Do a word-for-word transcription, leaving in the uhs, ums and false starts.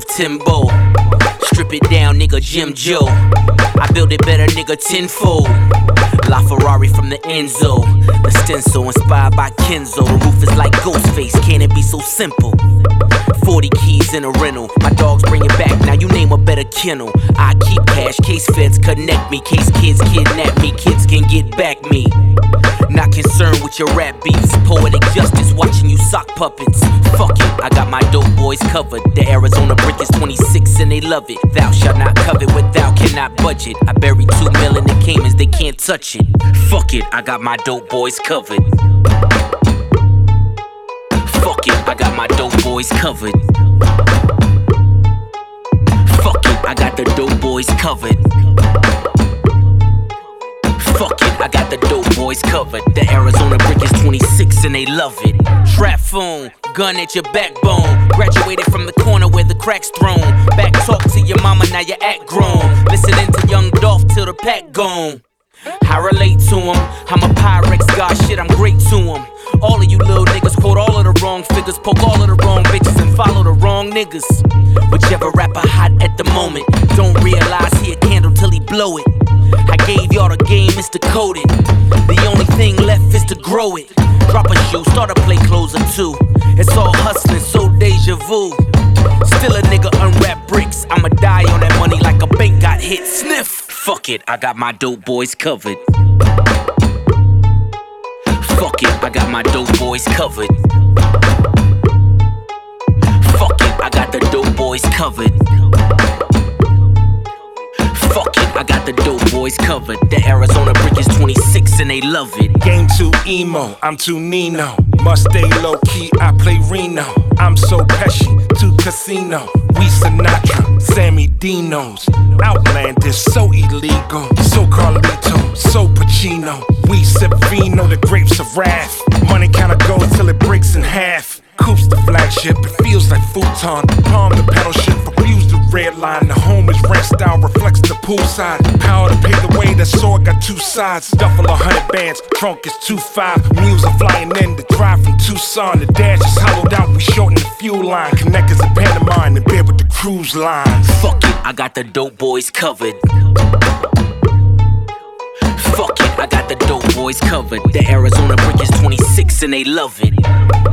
Timbo. Strip it down, nigga, Jim Joe. I build it better, nigga, tenfold. La Ferrari from the Enzo. The stencil inspired by Kenzo. The roof is like Ghostface, can it be so simple? Forty keys in a rental. My dogs bring it back, now you name a better kennel. I keep cash, case feds connect me. Case kids kidnap me, kids can get back me. Not concerned with your rap beats. Poetic justice, watching you sock puppets. Fuck it, I got my dope boys covered. The Arizona brick is twenty-six and they love it. Thou shalt not covet what thou cannot budget. I buried two mil in the Caymans, they can't touch it. Fuck it, I got my dope boys covered. Fuck it, I got my dope boys covered. Fuck it, I got the dope boys covered. Fuck it, I got the dope boys covered. The Arizona brick is twenty-six and they love it. Trap phone, gun at your backbone. Graduated from the corner where the crack's thrown. Back talk to your mama, now you act grown. Listening to Young Dolph till the pack gone. I relate to him, I'm a Pyrex god, shit, I'm great to him. All of you little niggas quote all of the wrong figures, poke all of the wrong bitches and follow the wrong niggas. Whichever rapper hot at the moment, don't realize he a candle till he blow it. I gave y'all the game, it's decoded. The only thing left is to grow it. Drop a shoe, start a play closer too. It's all hustling, so deja vu. Still a nigga unwrap bricks, I'ma die on that money like a bank got hit. Sniff! Fuck it, I got my dope boys covered. Fuck it, I got my dope boys covered. Fuck it, I got the dope boys covered. Fuck it, I got the dope boys covered. The Arizona brick is twenty-six and they love it. Game too emo, I'm too Nino. Must stay low key, I play Reno. I'm so Pesci, to Casino. We Sinatra, Sammy Dino's. Outlandish, so illegal. So Carlito, so Pacino. We sip vino, the grapes of wrath. Money kinda goes till it breaks in half. Coops the flagship, it feels like futon. Palm the pedal shift, abuse the red line. The home is rent style, reflects the poolside. Power to pay the way, that sword got two sides. Duffel a hundred bands, trunk is two five. Mules are flying in, the drive from Tucson. The dash is hollowed out, we shorten the fuel line. Connectors in Panama and bed with the cruise lines. Fuck it, I got the dope boys covered. Fuck it, I got the dope boys covered. The Arizona brick is twenty-six and they love it.